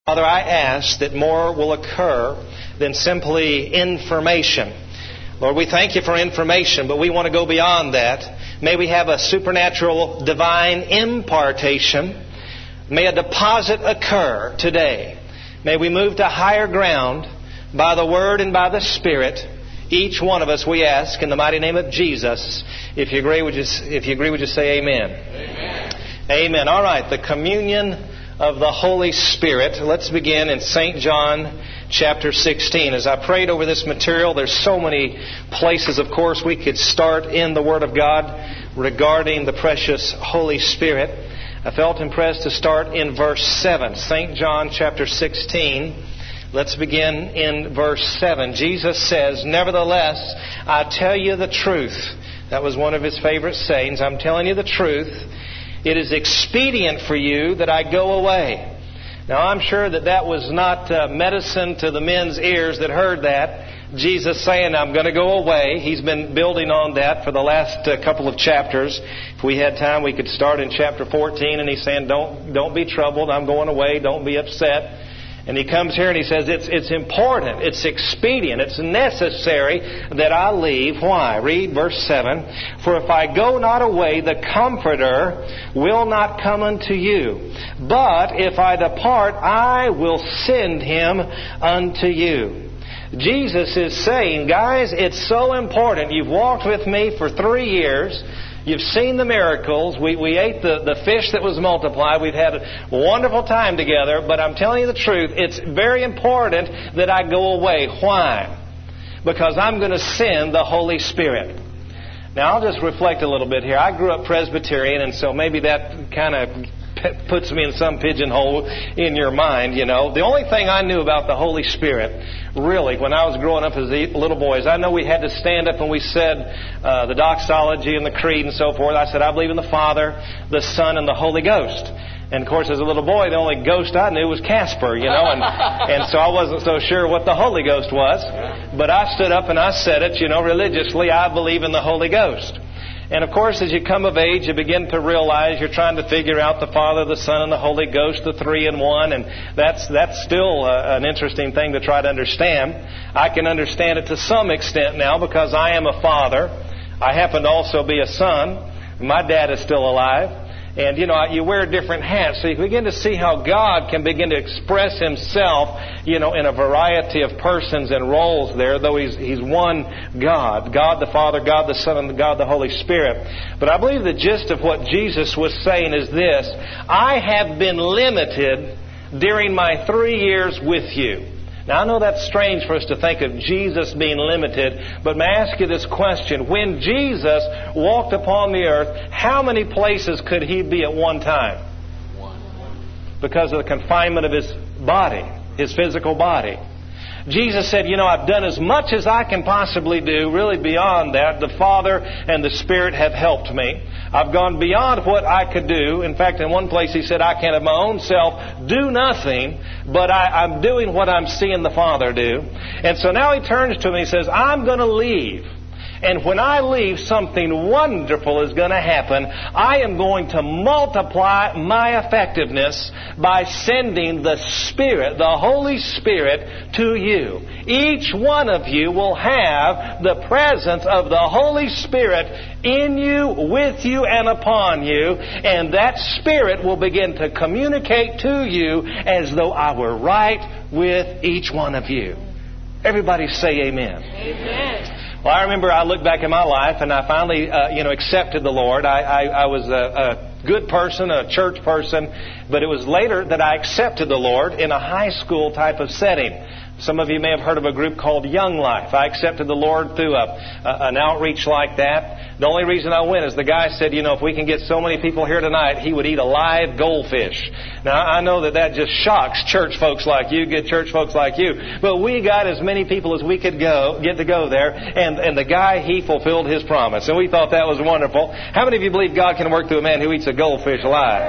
Father, I ask that more will occur than simply information. Lord, we thank you for information, but we want to go beyond that. May we have a supernatural divine impartation. May a deposit occur today. May we move to higher ground by the Word and by the Spirit. Each one of us, we ask in the mighty name of Jesus. If you agree, would you say amen? Amen. Amen. All right, the communion of the Holy Spirit. Let's begin in St. John chapter 16. As I prayed over this material, there's so many places, of course, we could start in the Word of God regarding the precious Holy Spirit. I felt impressed to start in verse 7. St. John chapter 16. Let's begin in verse 7. Jesus says, "Nevertheless, I tell you the truth." That was one of his favorite sayings. I'm telling you the truth. It is expedient for you that I go away. Now, I'm sure that was not medicine to the men's ears that heard that. Jesus saying, I'm going to go away. He's been building on that for the last couple of chapters. If we had time, we could start in chapter 14, and he's saying, don't be troubled. I'm going away. Don't be upset. And he comes here and he says, it's important, it's expedient, it's necessary that I leave. Why? Read verse 7. "For if I go not away, the Comforter will not come unto you. But if I depart, I will send Him unto you." Jesus is saying, guys, it's so important. You've walked with me for 3 years. You've seen the miracles. We ate the fish that was multiplied. We've had a wonderful time together. But I'm telling you the truth, it's very important that I go away. Why? Because I'm going to send the Holy Spirit. Now, I'll just reflect a little bit here. I grew up Presbyterian, and so maybe that kind of puts me in some pigeonhole in your mind, you know. The only thing I knew about the Holy Spirit, really, when I was growing up as a little boy, is I know we had to stand up and we said the doxology and the creed and so forth. I said, I believe in the Father, the Son, and the Holy Ghost. And, of course, as a little boy, the only ghost I knew was Casper, you know, and so I wasn't so sure what the Holy Ghost was. But I stood up and I said it, you know, religiously, I believe in the Holy Ghost. And, of course, as you come of age, you begin to realize you're trying to figure out the Father, the Son, and the Holy Ghost, the three in one. And that's still an interesting thing to try to understand. I can understand it to some extent now because I am a father. I happen to also be a son. My dad is still alive. And, you know, you wear different hats. So you begin to see how God can begin to express Himself, you know, in a variety of persons and roles there, though He's one God. God the Father, God the Son, and God the Holy Spirit. But I believe the gist of what Jesus was saying is this: I have been limited during my 3 years with you. Now, I know that's strange for us to think of Jesus being limited, but may I ask you this question. When Jesus walked upon the earth, how many places could He be at one time? One. Because of the confinement of His body, His physical body. Jesus said, you know, I've done as much as I can possibly do. Really beyond that, the Father and the Spirit have helped me. I've gone beyond what I could do. In fact, in one place He said, I can of my own self do nothing, but I'm doing what I'm seeing the Father do. And so now He turns to me and says, I'm going to leave. And when I leave, something wonderful is going to happen. I am going to multiply my effectiveness by sending the Spirit, the Holy Spirit, to you. Each one of you will have the presence of the Holy Spirit in you, with you, and upon you. And that Spirit will begin to communicate to you as though I were right with each one of you. Everybody say amen. Amen. Well, I remember I looked back in my life and I finally, accepted the Lord. I was a good person, a church person, but it was later that I accepted the Lord in a high school type of setting. Some of you may have heard of a group called Young Life. I accepted the Lord through an outreach like that. The only reason I went is the guy said, you know, if we can get so many people here tonight, he would eat a live goldfish. Now, I know that just shocks church folks like you, good church folks like you. But we got as many people as we could get to go there. And the guy, he fulfilled his promise. And we thought that was wonderful. How many of you believe God can work through a man who eats a goldfish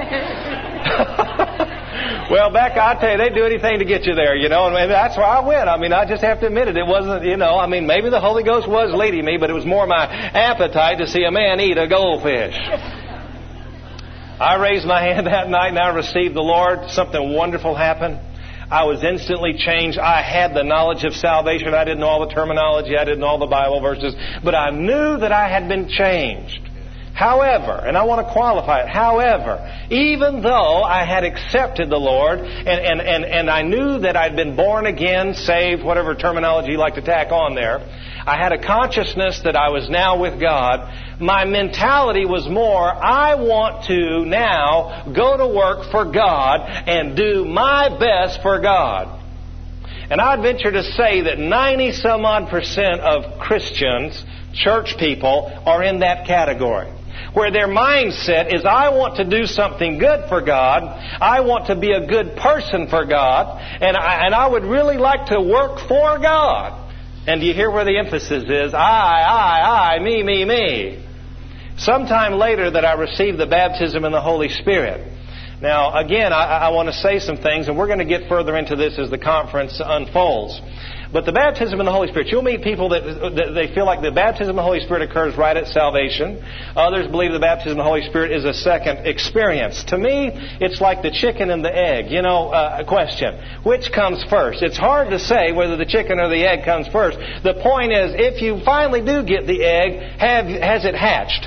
alive? Well, Becca, I tell you, they'd do anything to get you there, you know, and that's why I went. I mean, I just have to admit it. It wasn't, you know, I mean, maybe the Holy Ghost was leading me, but it was more my appetite to see a man eat a goldfish. I raised my hand that night and I received the Lord. Something wonderful happened. I was instantly changed. I had the knowledge of salvation. I didn't know all the terminology. I didn't know all the Bible verses. But I knew that I had been changed. However, and I want to qualify it, however, even though I had accepted the Lord and I knew that I'd been born again, saved, whatever terminology you like to tack on there, I had a consciousness that I was now with God. My mentality was more, I want to now go to work for God and do my best for God. And I'd venture to say that 90-some-odd% of Christians, church people, are in that category, where their mindset is, I want to do something good for God, I want to be a good person for God, and I would really like to work for God. And do you hear where the emphasis is? I, me. Sometime later that I received the baptism in the Holy Spirit. Now, again, I want to say some things, and we're going to get further into this as the conference unfolds. But the baptism in the Holy Spirit, you'll meet people that they feel like the baptism in the Holy Spirit occurs right at salvation. Others believe the baptism in the Holy Spirit is a second experience. To me, it's like the chicken and the egg. A question. Which comes first? It's hard to say whether the chicken or the egg comes first. The point is, if you finally do get the egg, has it hatched?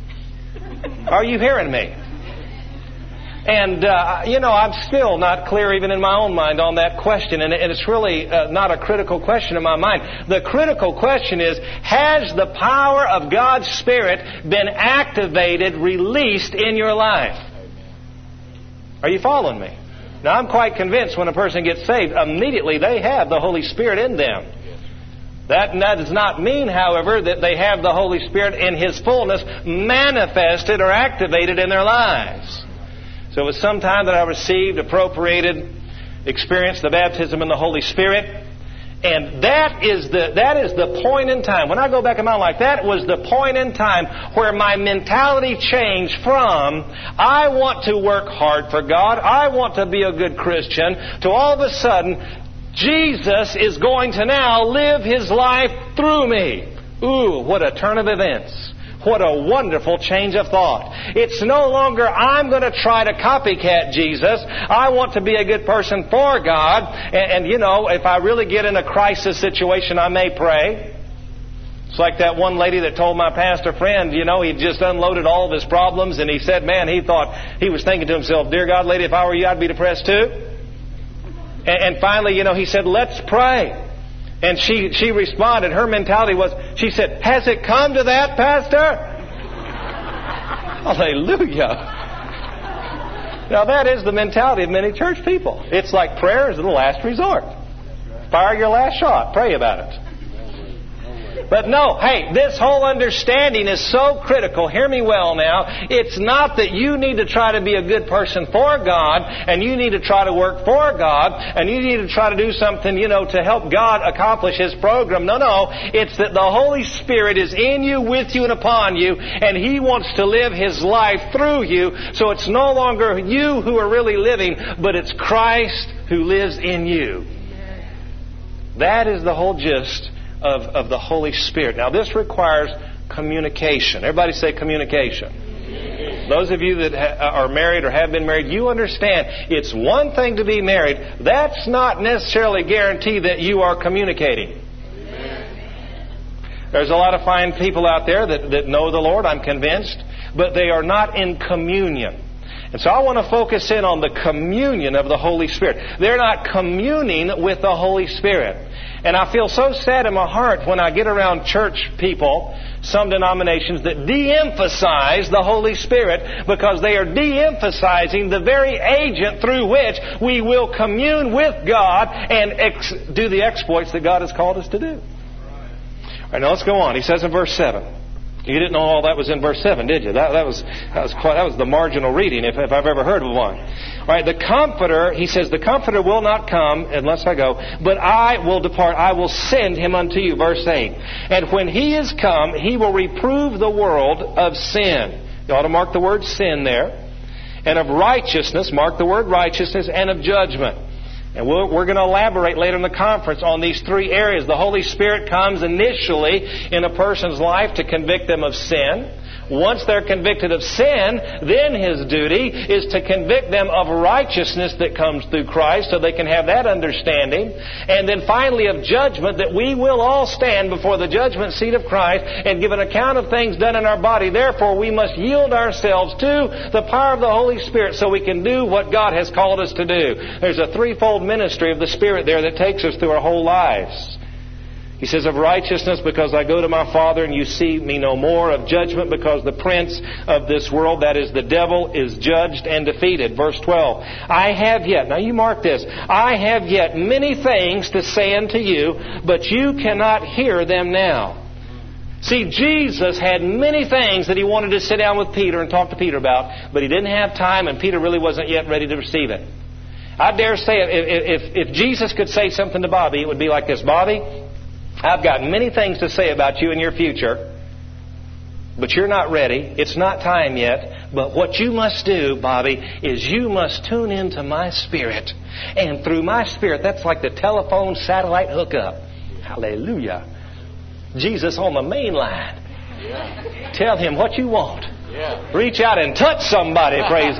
Are you hearing me? And, I'm still not clear even in my own mind on that question. And it's really not a critical question in my mind. The critical question is, has the power of God's Spirit been activated, released in your life? Are you following me? Now, I'm quite convinced when a person gets saved, immediately they have the Holy Spirit in them. That does not mean, however, that they have the Holy Spirit in His fullness manifested or activated in their lives. So it was sometime that I received, appropriated, experienced the baptism in the Holy Spirit. And that is the point in time. When I go back in my life, that was the point in time where my mentality changed from, I want to work hard for God, I want to be a good Christian, to all of a sudden, Jesus is going to now live His life through me. Ooh, what a turn of events. What a wonderful change of thought. It's no longer, I'm going to try to copycat Jesus. I want to be a good person for God. And if I really get in a crisis situation, I may pray. It's like that one lady that told my pastor friend, he'd just unloaded all of his problems. And he said, man, he was thinking to himself, dear God, lady, if I were you, I'd be depressed too. And finally, he said, let's pray. And she responded, her mentality was, she said, has it come to that, Pastor? Hallelujah. Now that is the mentality of many church people. It's like prayer is the last resort. Fire your last shot. Pray about it. But no, hey, this whole understanding is so critical. Hear me well now. It's not that you need to try to be a good person for God, and you need to try to work for God, and you need to try to do something, to help God accomplish His program. No. It's that the Holy Spirit is in you, with you, and upon you, and He wants to live His life through you. So it's no longer you who are really living, but it's Christ who lives in you. That is the whole gist of the Holy Spirit. Now, this requires communication. Everybody say communication. Yes. Those of you that are married or have been married, you understand it's one thing to be married. That's not necessarily guarantee that you are communicating. Yes. There's a lot of fine people out there that know the Lord, I'm convinced, but they are not in communion. And so I want to focus in on the communion of the Holy Spirit. They're not communing with the Holy Spirit. And I feel so sad in my heart when I get around church people, some denominations, that de-emphasize the Holy Spirit because they are de-emphasizing the very agent through which we will commune with God and do the exploits that God has called us to do. All right, now let's go on. He says in verse 7. You didn't know all that was in verse 7, did you? That was the marginal reading, if I've ever heard of one. All right, the Comforter, he says, the Comforter will not come unless I go, but I will depart. I will send Him unto you. Verse 8. And when He is come, He will reprove the world of sin. You ought to mark the word sin there. And of righteousness, mark the word righteousness, and of judgment. And we're going to elaborate later in the conference on these three areas. The Holy Spirit comes initially in a person's life to convict them of sin. Once they're convicted of sin, then His duty is to convict them of righteousness that comes through Christ so they can have that understanding. And then finally of judgment, that we will all stand before the judgment seat of Christ and give an account of things done in our body. Therefore, we must yield ourselves to the power of the Holy Spirit so we can do what God has called us to do. There's a threefold ministry of the Spirit there that takes us through our whole lives. He says, of righteousness, because I go to my Father and you see me no more. Of judgment, because the prince of this world, that is the devil, is judged and defeated. Verse 12, I have yet, now you mark this, I have yet many things to say unto you, but you cannot hear them now. See, Jesus had many things that He wanted to sit down with Peter and talk to Peter about, but He didn't have time and Peter really wasn't yet ready to receive it. I dare say if Jesus could say something to Bobby, it would be like this: Bobby, I've got many things to say about you and your future, but you're not ready. It's not time yet. But what you must do, Bobby, is you must tune into my Spirit. And through my Spirit, that's like the telephone satellite hookup. Hallelujah. Jesus on the main line. Yeah. Tell Him what you want. Yeah. Reach out and touch somebody, praise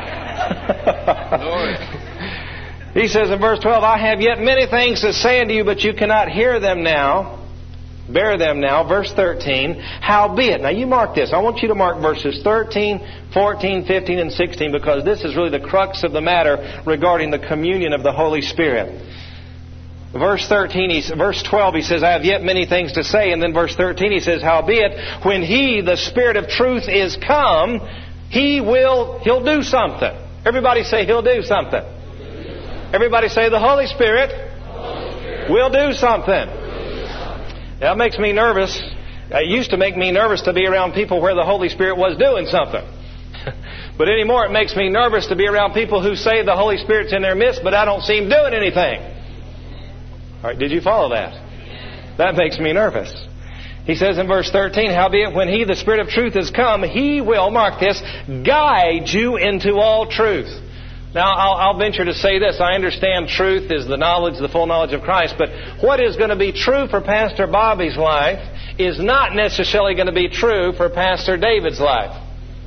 God. Lord. He says in verse 12, I have yet many things to say unto you, but you cannot hear them now. Bear them now. Verse 13, howbeit. Now you mark this. I want you to mark verses 13, 14, 15, and 16, because this is really the crux of the matter regarding the communion of the Holy Spirit. Verse 12, he says, I have yet many things to say. And then verse 13, he says, howbeit, when He, the Spirit of truth, is come, He'll do something. Everybody say, He'll do something. Everybody say, the Holy Spirit will do something. That makes me nervous. It used to make me nervous to be around people where the Holy Spirit was doing something. But anymore, it makes me nervous to be around people who say the Holy Spirit's in their midst, but I don't see Him doing anything. All right, did you follow that? That makes me nervous. He says in verse 13, howbeit when He, the Spirit of truth, is come, He will, mark this, guide you into all truth. Now, I'll venture to say this. I understand truth is the knowledge, the full knowledge of Christ. But what is going to be true for Pastor Bobby's life is not necessarily going to be true for Pastor David's life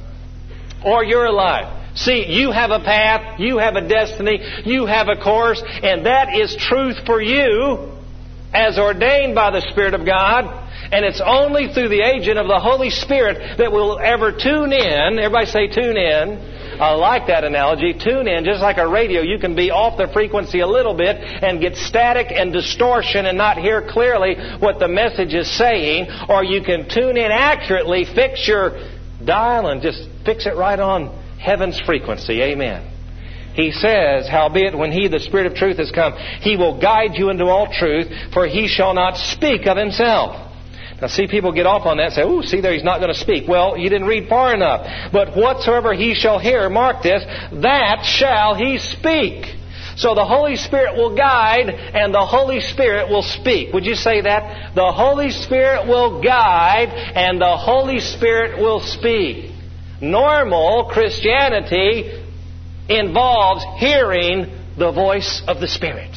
or your life. See, you have a path, you have a destiny, you have a course, and that is truth for you as ordained by the Spirit of God. And it's only through the agent of the Holy Spirit that we'll ever tune in. Everybody say tune in. I like that analogy. Tune in, just like a radio. You can be off the frequency a little bit and get static and distortion and not hear clearly what the message is saying. Or you can tune in accurately, fix your dial and just fix it right on heaven's frequency. Amen. He says, howbeit when He, the Spirit of truth, is come, He will guide you into all truth, for He shall not speak of Himself. Now see, people get off on that and say, ooh, see there, He's not going to speak. Well, you didn't read far enough. But whatsoever He shall hear, mark this, that shall He speak. So the Holy Spirit will guide and the Holy Spirit will speak. Would you say that? The Holy Spirit will guide and the Holy Spirit will speak. Normal Christianity involves hearing the voice of the Spirit.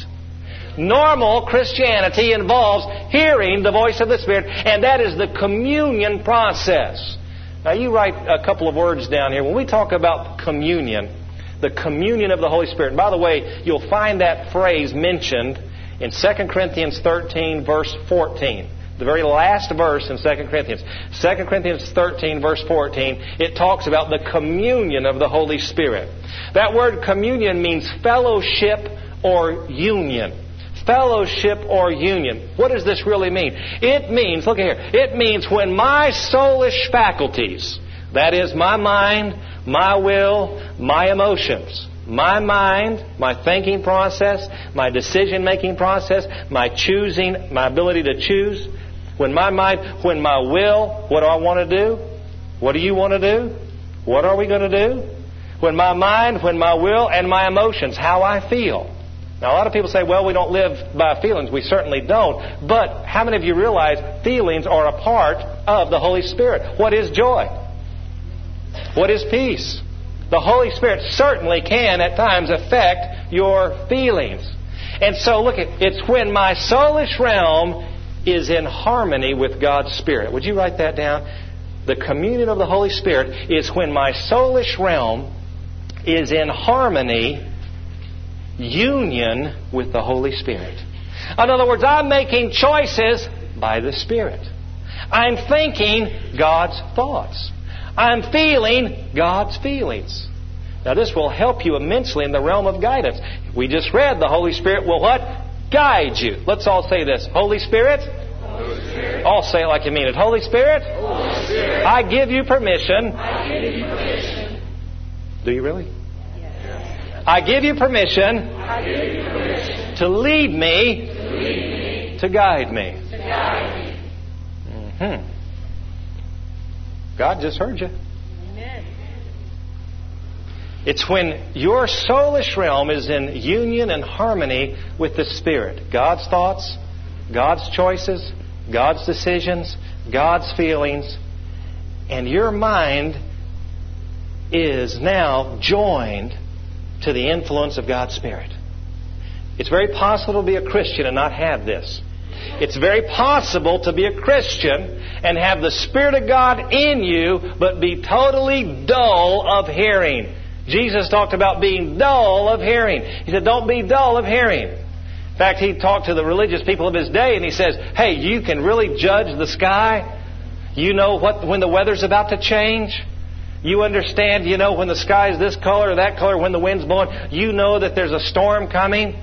Normal Christianity involves hearing the voice of the Spirit, and that is the communion process. Now you write a couple of words down here. When we talk about communion, the communion of the Holy Spirit, and by the way, you'll find that phrase mentioned in 2 Corinthians 13, verse 14. The very last verse in 2 Corinthians. 2 Corinthians 13, verse 14, it talks about the communion of the Holy Spirit. That word communion means fellowship or union. Fellowship or union. What does this really mean? It means, look here, it means when my soulish faculties, that is my mind, my will, my emotions, my mind, my thinking process, my decision-making process, my choosing, my ability to choose, when my mind, when my will, what do I want to do? What do you want to do? What are we going to do? When my mind, when my will, and my emotions, how I feel. Now, a lot of people say, well, we don't live by feelings. We certainly don't. But how many of you realize feelings are a part of the Holy Spirit? What is joy? What is peace? The Holy Spirit certainly can at times affect your feelings. And so look, it's when my soulish realm is in harmony with God's Spirit. Would you write that down? The communion of the Holy Spirit is when my soulish realm is in harmony, union with the Holy Spirit. In other words, I'm making choices by the Spirit. I'm thinking God's thoughts. I'm feeling God's feelings. Now this will help you immensely in the realm of guidance. We just read the Holy Spirit will what? Guide you. Let's all say this. Holy Spirit? Holy Spirit. All say it like you mean it. Holy Spirit? Holy Spirit. I give you permission. I give you permission. Do you really? I give you permission, to lead me, to guide me. Mm-hmm. God just heard you. Amen. It's when your soulish realm is in union and harmony with the Spirit. God's thoughts, God's choices, God's decisions, God's feelings, and your mind is now joined to the influence of God's Spirit. It's very possible to be a Christian and not have this. It's very possible to be a Christian and have the Spirit of God in you, but be totally dull of hearing. Jesus talked about being dull of hearing. He said, don't be dull of hearing. In fact, he talked to the religious people of his day and he says, hey, you can really judge the sky? You know when the weather's about to change? You understand, when the sky is this color or that color, when the wind's blowing, you know that there's a storm coming.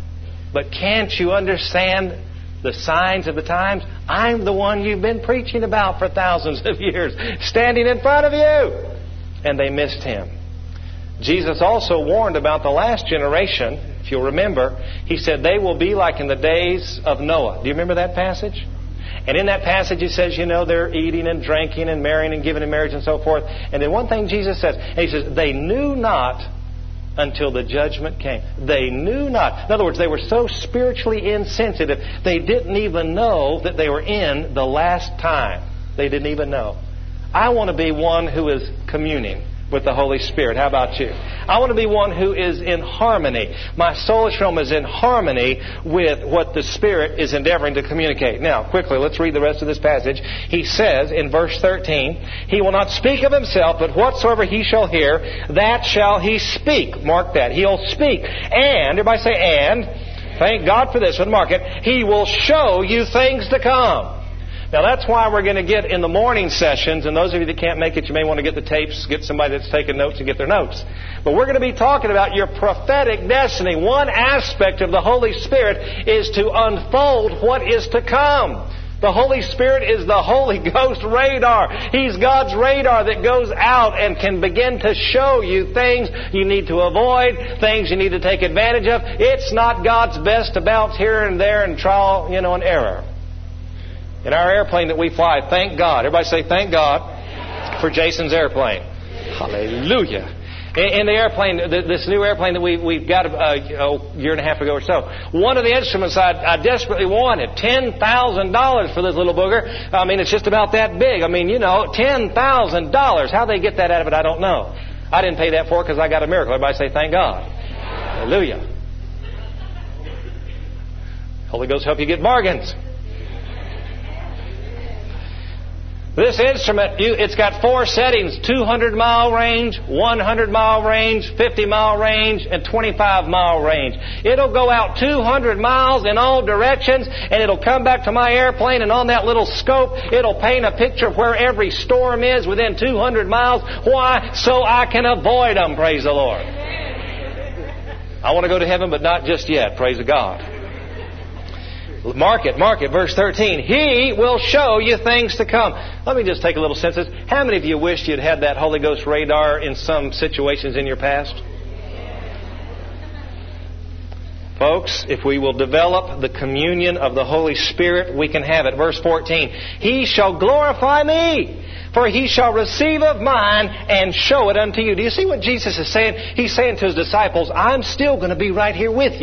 But can't you understand the signs of the times? I'm the one you've been preaching about for thousands of years, standing in front of you. And they missed Him. Jesus also warned about the last generation. If you'll remember, He said they will be like in the days of Noah. Do you remember that passage? And in that passage He says, they're eating and drinking and marrying and giving in marriage and so forth. And then one thing Jesus says, He says, they knew not until the judgment came. They knew not. In other words, they were so spiritually insensitive, they didn't even know that they were in the last time. They didn't even know. I want to be one who is communing with the Holy Spirit. How about you? I want to be one who is in harmony. My soulish realm is in harmony with what the Spirit is endeavoring to communicate. Now, quickly, let's read the rest of this passage. He says in verse 13, He will not speak of Himself, but whatsoever He shall hear, that shall He speak. Mark that. He'll speak. And, everybody say and. Thank God for this one. Mark it. He will show you things to come. Now that's why we're going to get in the morning sessions, and those of you that can't make it, you may want to get the tapes, get somebody that's taking notes and get their notes. But we're going to be talking about your prophetic destiny. One aspect of the Holy Spirit is to unfold what is to come. The Holy Spirit is the Holy Ghost radar. He's God's radar that goes out and can begin to show you things you need to avoid, things you need to take advantage of. It's not God's best to bounce here and there and trial, and error. In our airplane that we fly, thank God. Everybody say thank God for Jason's airplane. Hallelujah. In the airplane, this new airplane that we've got a year and a half ago or so, one of the instruments I desperately wanted, $10,000 for this little booger. I mean, it's just about that big. I mean, $10,000. How they get that out of it, I don't know. I didn't pay that for it because I got a miracle. Everybody say thank God. Hallelujah. Holy Ghost help you get bargains. This instrument, it's got 4 settings, 200-mile range, 100-mile range, 50-mile range, and 25-mile range. It'll go out 200 miles in all directions, and it'll come back to my airplane, and on that little scope, it'll paint a picture of where every storm is within 200 miles. Why? So I can avoid them, praise the Lord. I want to go to heaven, but not just yet, praise God. Mark it, verse 13. He will show you things to come. Let me just take a little census. How many of you wished you'd had that Holy Ghost radar in some situations in your past? Folks, if we will develop the communion of the Holy Spirit, we can have it. Verse 14. He shall glorify me, for He shall receive of mine and show it unto you. Do you see what Jesus is saying? He's saying to His disciples, I'm still going to be right here with you.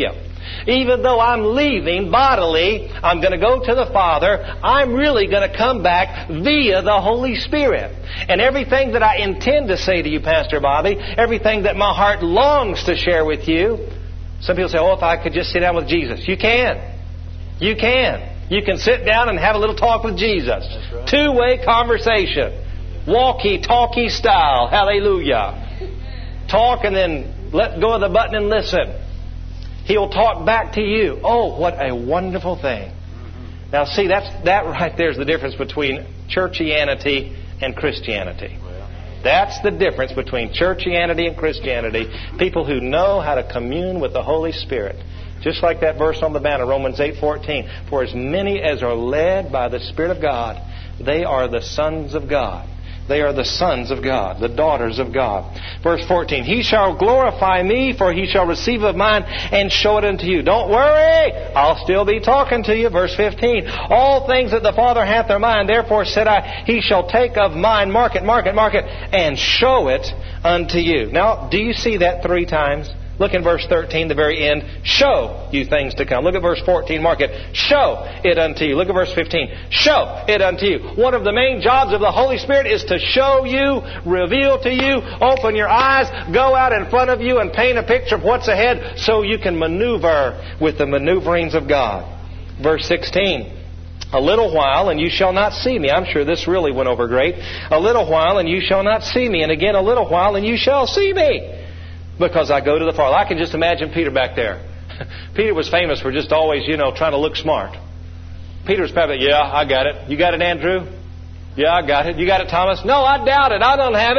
Even though I'm leaving bodily, I'm going to go to the Father, I'm really going to come back via the Holy Spirit. And everything that I intend to say to you, Pastor Bobby, everything that my heart longs to share with you, some people say, oh, if I could just sit down with Jesus. You can. You can. You can sit down and have a little talk with Jesus. Right. Two-way conversation. Walkie-talkie style. Hallelujah. Talk and then let go of the button and listen. He'll talk back to you. Oh, what a wonderful thing. Now, see, that right there is the difference between churchianity and Christianity. That's the difference between churchianity and Christianity. People who know how to commune with the Holy Spirit. Just like that verse on the banner, Romans 8:14. For as many as are led by the Spirit of God, they are the sons of God. They are the sons of God, the daughters of God. Verse 14, He shall glorify me, for He shall receive of mine and show it unto you. Don't worry, I'll still be talking to you. Verse 15, all things that the Father hath are mine, therefore said I, He shall take of mine, mark it, and show it unto you. Now, do you see that 3 times? Look in verse 13, the very end. Show you things to come. Look at verse 14. Mark it. Show it unto you. Look at verse 15. Show it unto you. One of the main jobs of the Holy Spirit is to show you, reveal to you, open your eyes, go out in front of you and paint a picture of what's ahead so you can maneuver with the maneuverings of God. Verse 16. A little while and you shall not see me. I'm sure this really went over great. A little while and you shall not see me. And again a little while and you shall see me. Because I go to the Father. I can just imagine Peter back there. Peter was famous for just always, trying to look smart. Peter was probably, yeah, I got it. You got it, Andrew? Yeah, I got it. You got it, Thomas? No, I doubt it. I don't have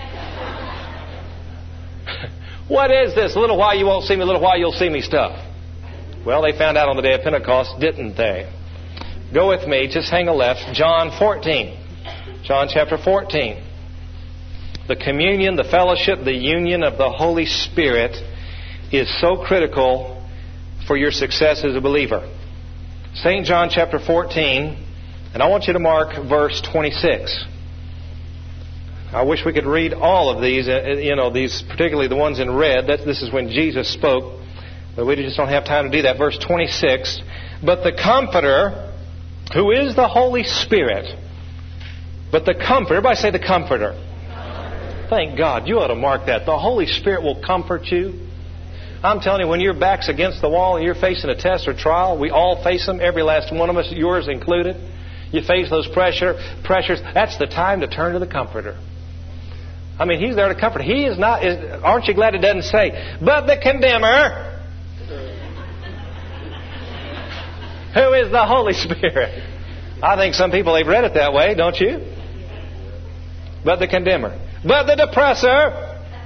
it. What is this? A little while you won't see me, a little while you'll see me stuff. Well, they found out on the day of Pentecost, didn't they? Go with me, just hang a left. John 14. John chapter 14. The communion, the fellowship, the union of the Holy Spirit is so critical for your success as a believer. St. John chapter 14, and I want you to mark verse 26. I wish we could read all of these, these particularly the ones in red. This is when Jesus spoke, but we just don't have time to do that. Verse 26, but the Comforter, who is the Holy Spirit, everybody say the Comforter. Thank God. You ought to mark that. The Holy Spirit will comfort you. I'm telling you, when your back's against the wall and you're facing a test or trial, we all face them, every last one of us, yours included. You face those pressures. That's the time to turn to the Comforter. I mean, He's there to comfort. He is not. Aren't you glad it doesn't say, but the Condemner, who is the Holy Spirit? I think some people, they've read it that way, don't you? But the Condemner. But the Depressor.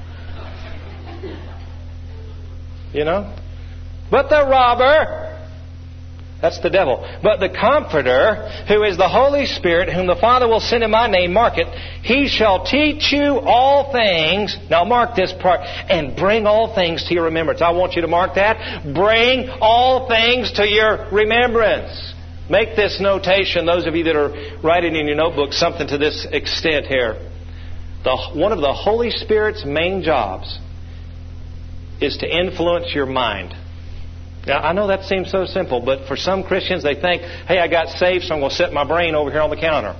But the Robber. That's the devil. But the Comforter, who is the Holy Spirit, whom the Father will send in my name, mark it, He shall teach you all things. Now mark this part. And bring all things to your remembrance. I want you to mark that. Bring all things to your remembrance. Make this notation, those of you that are writing in your notebook, something to this extent here. One of the Holy Spirit's main jobs is to influence your mind. Now, I know that seems so simple, but for some Christians, they think, hey, I got saved, so I'm going to set my brain over here on the counter.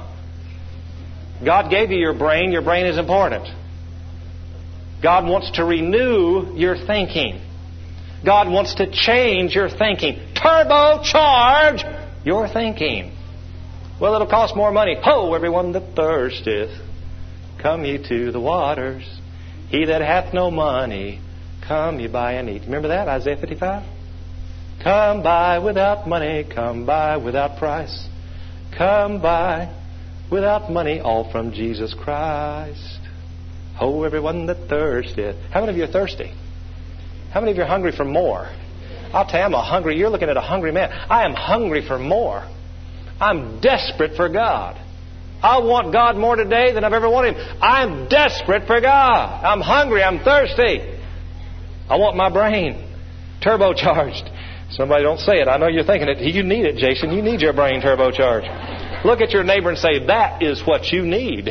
God gave you your brain. Your brain is important. God wants to renew your thinking. God wants to change your thinking. Turbocharge your thinking. Well, it'll cost more money. Ho, everyone that thirsteth, come ye to the waters. He that hath no money, come ye buy and eat. Remember that? Isaiah 55? Come buy without money, come buy without price. Come buy without money, all from Jesus Christ. Ho, everyone that thirsteth. How many of you are thirsty? How many of you are hungry for more? I'll tell you, you're looking at a hungry man. I am hungry for more. I'm desperate for God. I want God more today than I've ever wanted Him. I'm desperate for God. I'm hungry. I'm thirsty. I want my brain turbocharged. Somebody don't say it. I know you're thinking it. You need it, Jason. You need your brain turbocharged. Look at your neighbor and say, that is what you need.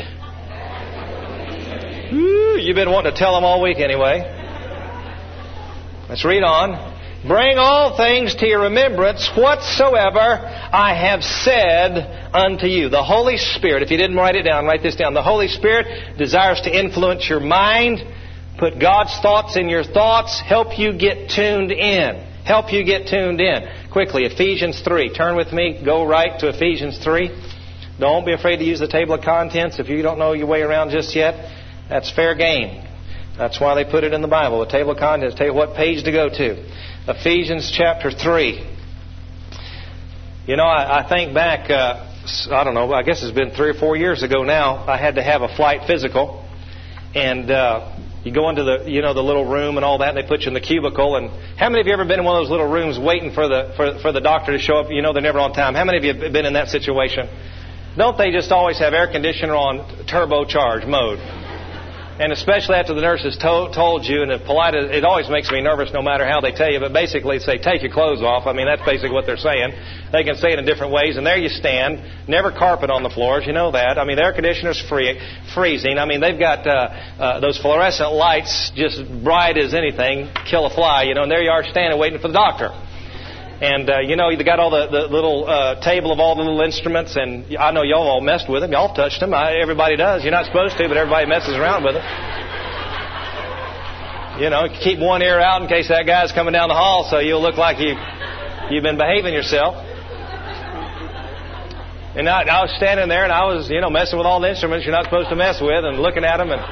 You've been wanting to tell them all week anyway. Let's read on. Bring all things to your remembrance whatsoever I have said unto you. The Holy Spirit, if you didn't write it down, write this down. The Holy Spirit desires to influence your mind, put God's thoughts in your thoughts, help you get tuned in. Help you get tuned in. Quickly, Ephesians 3. Turn with me. Go right to Ephesians 3. Don't be afraid to use the table of contents if you don't know your way around just yet. That's fair game. That's why they put it in the Bible. The table of contents tell you what page to go to. Ephesians chapter 3. You know, I think back, I don't know, I guess it's been 3 or 4 years ago now, I had to have a flight physical. And you go into the little room and all that, and they put you in the cubicle. And how many of you ever been in one of those little rooms waiting for the doctor to show up? You know they're never on time. How many of you have been in that situation? Don't they just always have air conditioner on turbocharge mode? And especially after the nurses told you, and it always makes me nervous no matter how they tell you, but basically they say, take your clothes off. I mean, that's basically what they're saying. They can say it in different ways, and there you stand. Never carpet on the floors, you know that. I mean, the air conditioner's freezing. I mean, they've got those fluorescent lights just bright as anything, kill a fly, and there you are standing waiting for the doctor. And, they got all the little table of all the little instruments, and I know y'all all messed with them. Y'all touched them. Everybody does. You're not supposed to, but everybody messes around with them. Keep one ear out in case that guy's coming down the hall, so you'll look like you've been behaving yourself. And I was standing there, and I was, messing with all the instruments you're not supposed to mess with, and looking at them, and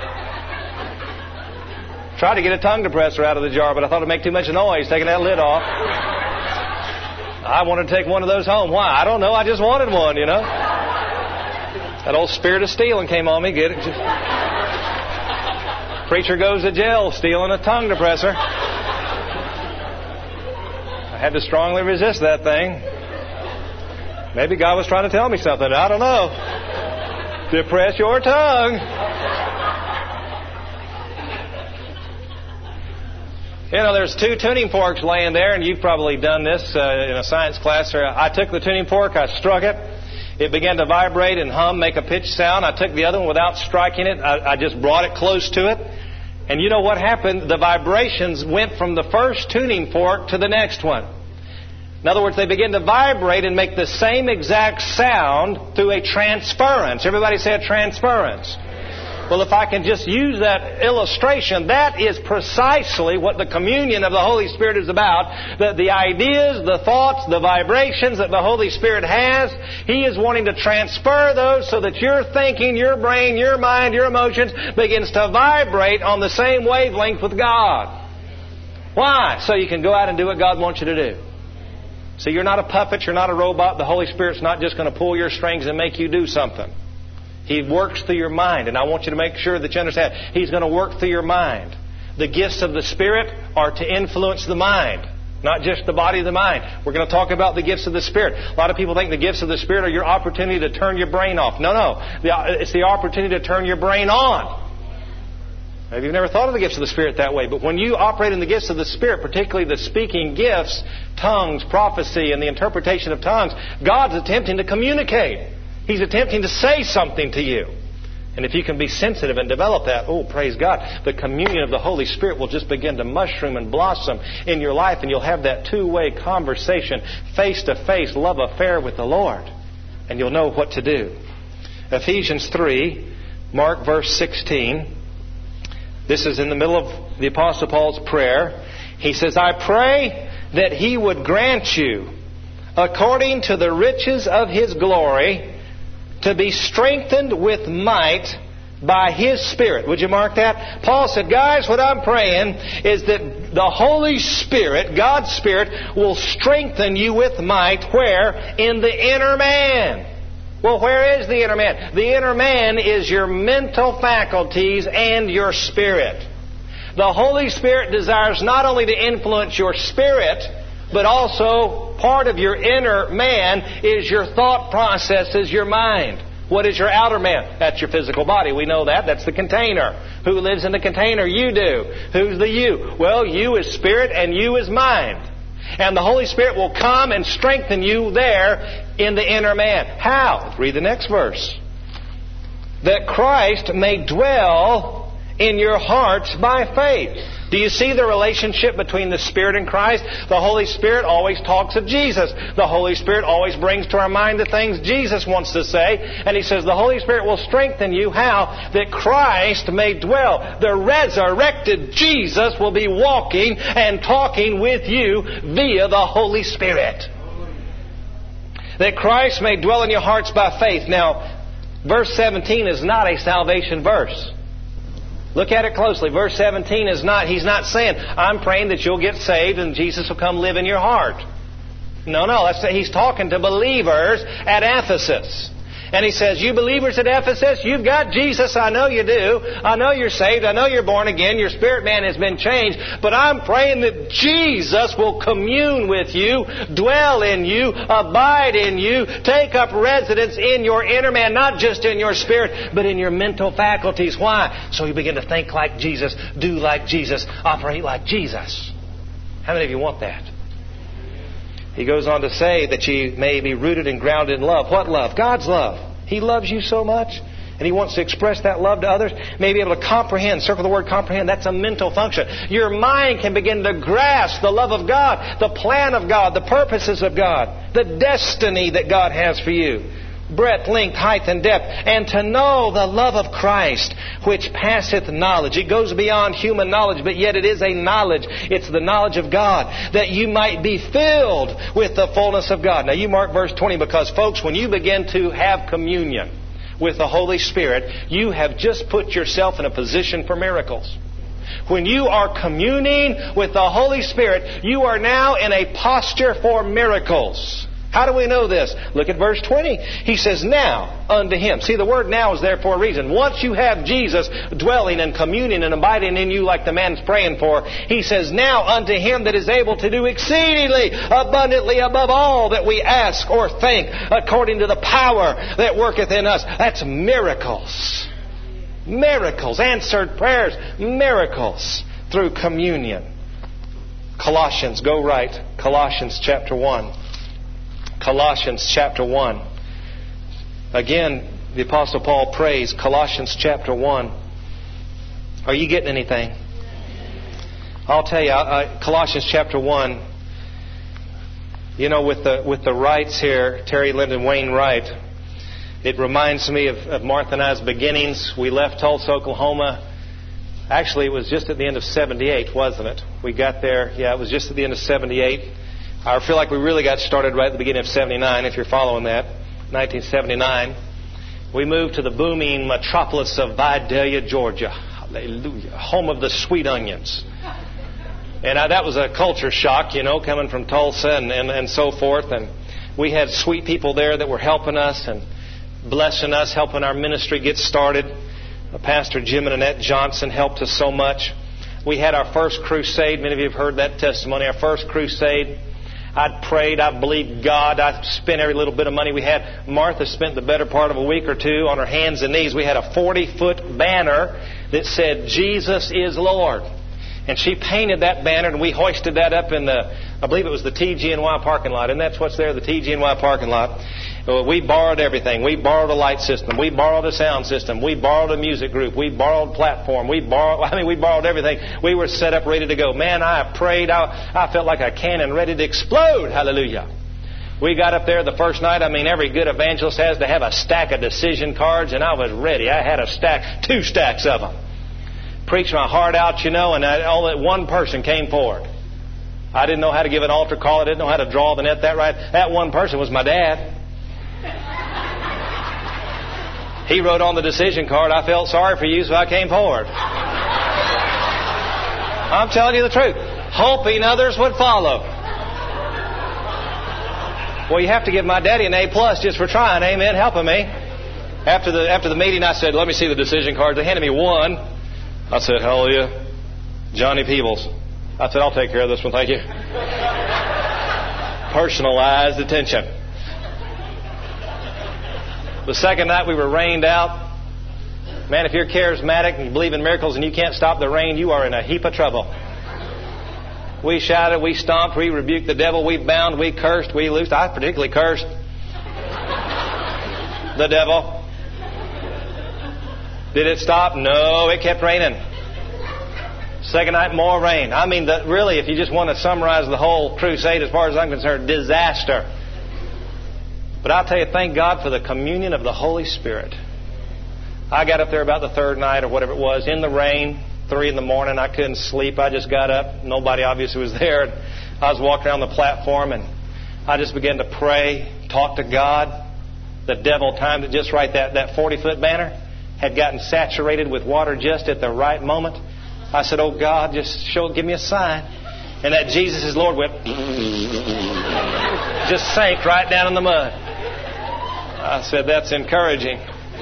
tried to get a tongue depressor out of the jar, but I thought it'd make too much noise taking that lid off. I wanted to take one of those home. Why? I don't know. I just wanted one, That old spirit of stealing came on me. Get it? Preacher goes to jail stealing a tongue depressor. I had to strongly resist that thing. Maybe God was trying to tell me something. I don't know. Depress your tongue. There's 2 tuning forks laying there, and you've probably done this in a science class. I took the tuning fork, I struck it. It began to vibrate and hum, make a pitch sound. I took the other one without striking it. I just brought it close to it. And you know what happened? The vibrations went from the first tuning fork to the next one. In other words, they begin to vibrate and make the same exact sound through a transference. Everybody say a transference. Well, if I can just use that illustration, that is precisely what the communion of the Holy Spirit is about. That the ideas, the thoughts, the vibrations that the Holy Spirit has, He is wanting to transfer those so that your thinking, your brain, your mind, your emotions begins to vibrate on the same wavelength with God. Why? So you can go out and do what God wants you to do. So you're not a puppet, you're not a robot. The Holy Spirit's not just going to pull your strings and make you do something. He works through your mind, and I want you to make sure that you understand. He's going to work through your mind. The gifts of the Spirit are to influence the mind, not just the body of the mind. We're going to talk about the gifts of the Spirit. A lot of people think the gifts of the Spirit are your opportunity to turn your brain off. No. It's the opportunity to turn your brain on. Maybe you've never thought of the gifts of the Spirit that way, but when you operate in the gifts of the Spirit, particularly the speaking gifts, tongues, prophecy, and the interpretation of tongues, God's attempting to communicate. He's attempting to say something to you. And if you can be sensitive and develop that, praise God, the communion of the Holy Spirit will just begin to mushroom and blossom in your life, and you'll have that two-way conversation, face-to-face love affair with the Lord. And you'll know what to do. Ephesians 3, mark verse 16. This is in the middle of the Apostle Paul's prayer. He says, I pray that He would grant you, according to the riches of His glory, to be strengthened with might by His Spirit. Would you mark that? Paul said, guys, what I'm praying is that the Holy Spirit, God's Spirit, will strengthen you with might. Where? In the inner man. Well, where is the inner man? The inner man is your mental faculties and your spirit. The Holy Spirit desires not only to influence your spirit, but also part of your inner man is your thought processes, your mind. What is your outer man? That's your physical body. We know that. That's the container. Who lives in the container? You do. Who's the you? Well, you is spirit and you is mind. And the Holy Spirit will come and strengthen you there in the inner man. How? Let's read the next verse. That Christ may dwell in your hearts by faith. Do you see the relationship between the Spirit and Christ? The Holy Spirit always talks of Jesus. The Holy Spirit always brings to our mind the things Jesus wants to say. And He says the Holy Spirit will strengthen you. How? That Christ may dwell. The resurrected Jesus will be walking and talking with you via the Holy Spirit. That Christ may dwell in your hearts by faith. Now, verse 17 is not a salvation verse. Look at it closely. Verse 17 is not, He's not saying, I'm praying that you'll get saved and Jesus will come live in your heart. No, He's talking to believers at Ephesus. And He says, you believers at Ephesus, you've got Jesus. I know you do. I know you're saved. I know you're born again. Your spirit man has been changed. But I'm praying that Jesus will commune with you, dwell in you, abide in you, take up residence in your inner man, not just in your spirit, but in your mental faculties. Why? So you begin to think like Jesus, do like Jesus, operate like Jesus. How many of you want that? He goes on to say that you may be rooted and grounded in love. What love? God's love. He loves you so much, and He wants to express that love to others. May be able to comprehend. Circle the word comprehend. That's a mental function. Your mind can begin to grasp the love of God, the plan of God, the purposes of God, the destiny that God has for you. Breadth, length, height, and depth, and to know the love of Christ, which passeth knowledge. It goes beyond human knowledge, but yet it is a knowledge. It's the knowledge of God, that you might be filled with the fullness of God. Now you mark verse 20, because folks, when you begin to have communion with the Holy Spirit, you have just put yourself in a position for miracles. When you are communing with the Holy Spirit, you are now in a posture for miracles. How do we know this? Look at verse 20. He says, now unto Him. See, the word now is there for a reason. Once you have Jesus dwelling and communing and abiding in you like the man's praying for, He says, now unto Him that is able to do exceedingly abundantly above all that we ask or think, according to the power that worketh in us. That's miracles. Miracles. Answered prayers. Miracles through communion. Colossians, go right. Colossians chapter 1. Colossians chapter 1. Again, the Apostle Paul prays. Colossians chapter 1. Are you getting anything? I'll tell you, Colossians chapter 1. You know, with the Wrights here, Terry, Lyndon, Wayne Wright, it reminds me of Martha and I's beginnings. We left Tulsa, Oklahoma. Actually, it was just at the end of 78, wasn't it? We got there. Yeah, it was just at the end of 78. I feel like we really got started right at the beginning of 79, if you're following that. 1979. We moved to the booming metropolis of Vidalia, Georgia. Hallelujah. Home of the sweet onions. And that was a culture shock, you know, coming from Tulsa and so forth. And we had sweet people there that were helping us and blessing us, helping our ministry get started. Pastor Jim and Annette Johnson helped us so much. We had our first crusade. Many of you have heard that testimony. Our first crusade. I'd prayed, I believed God, I spent every little bit of money we had. Martha spent the better part of a week or two on her hands and knees. We had a 40-foot banner that said, Jesus is Lord. And she painted that banner, and we hoisted that up in I believe it was the TGNY parking lot. And that's what's there, the TGNY parking lot. We borrowed everything. We borrowed a light system. We borrowed a sound system. We borrowed a music group. We borrowed platform. We borrowed everything. We were set up, ready to go. Man, I prayed. I felt like a cannon ready to explode. Hallelujah. We got up there the first night. Every good evangelist has to have a stack of decision cards, and I was ready. I had 2 stacks of them. Preached my heart out, you know, and only one person came forward. I didn't know how to give an altar call. I didn't know how to draw the net that right. That one person was my dad. He wrote on the decision card, I felt sorry for you, so I came forward. I'm telling you the truth. Hoping others would follow. Well, you have to give my daddy an A+ just for trying. Amen. Helping me. After the meeting, I said, let me see the decision cards. They handed me one. I said, hallelujah. Johnny Peebles. I said, I'll take care of this one. Thank you. Personalized attention. The second night we were rained out. Man, if you're charismatic and you believe in miracles and you can't stop the rain, you are in a heap of trouble. We shouted, we stomped, we rebuked the devil, we bound, we cursed, we loosed. I particularly cursed the devil. Did it stop? No, it kept raining. Second night, more rain. I mean, really, if you just want to summarize the whole crusade, as far as I'm concerned, disaster. But I'll tell you, thank God for the communion of the Holy Spirit. I got up there about the third night or whatever it was, in the rain, 3 a.m. I couldn't sleep. I just got up. Nobody obviously was there. And I was walking around the platform, and I just began to pray, talk to God. The devil timed it just right. That 40-foot banner had gotten saturated with water just at the right moment. I said, oh, God, just give me a sign. And that Jesus is Lord went, just sank right down in the mud. I said, that's encouraging.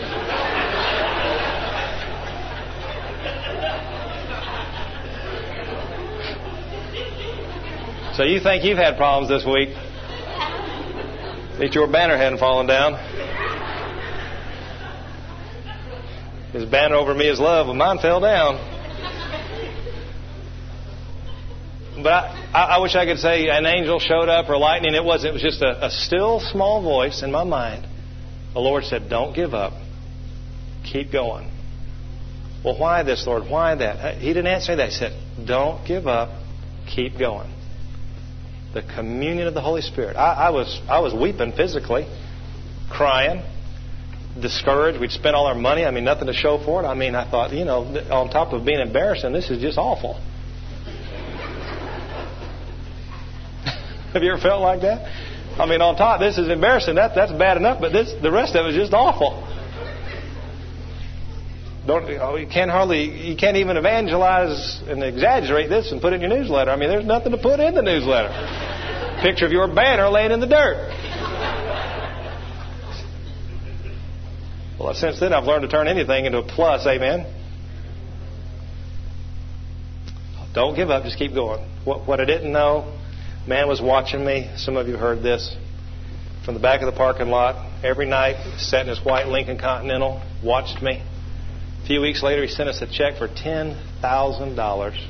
So you think you've had problems this week? That your banner hadn't fallen down. His banner over me is love, but mine fell down. But I wish I could say an angel showed up or lightning. It wasn't. It was just a still small voice in my mind. The Lord said, don't give up. Keep going. Well, why this, Lord? Why that? He didn't answer that. He said, don't give up. Keep going. The communion of the Holy Spirit. I was weeping physically, crying, discouraged. We'd spent all our money. I mean, nothing to show for it. I mean, I thought, on top of being embarrassing, this is just awful. Have you ever felt like that? I mean, on top, this is embarrassing. That's bad enough, but the rest of it is just awful. You can't even evangelize and exaggerate this and put it in your newsletter. I mean, there's nothing to put in the newsletter. Picture of your banner laying in the dirt. Well, since then, I've learned to turn anything into a plus. Amen. Don't give up. Just keep going. What I didn't know, man was watching me. Some of you heard this. From the back of the parking lot, every night, sat in his white Lincoln Continental, watched me. A few weeks later, he sent us a check for $10,000.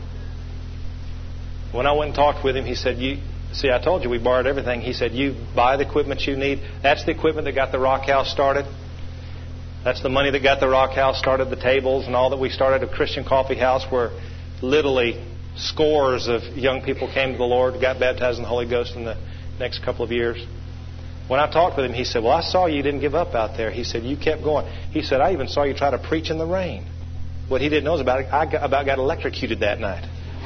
When I went and talked with him, he said, I told you we borrowed everything. He said, you buy the equipment you need. That's the equipment that got the Rock House started. That's the money that got the Rock House started, the tables and all that we started, a Christian coffee house where literally scores of young people came to the Lord, got baptized in the Holy Ghost in the next couple of years. When I talked with him, he said, well, I saw you didn't give up out there. He said, you kept going. He said, I even saw you try to preach in the rain. What he didn't know is I got electrocuted that night.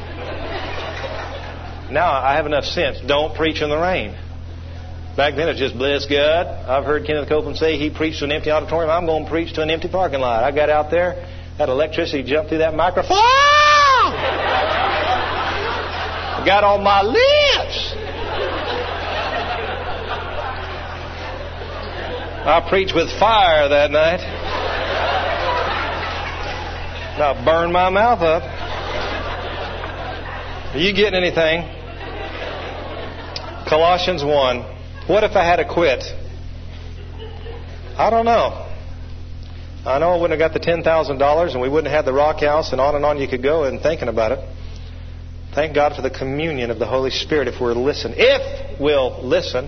Now I have enough sense. Don't preach in the rain. Back then it was just bless God. I've heard Kenneth Copeland say he preached to an empty auditorium. I'm going to preach to an empty parking lot. I got out there, had electricity jump through that microphone. Got on my lips. I preached with fire that night. I burned my mouth up. Are you getting anything? Colossians 1. What if I had to quit? I don't know. I know I wouldn't have got the $10,000 and we wouldn't have had the Rock House and on you could go and thinking about it. Thank God for the communion of the Holy Spirit if we'll listen. If we'll listen.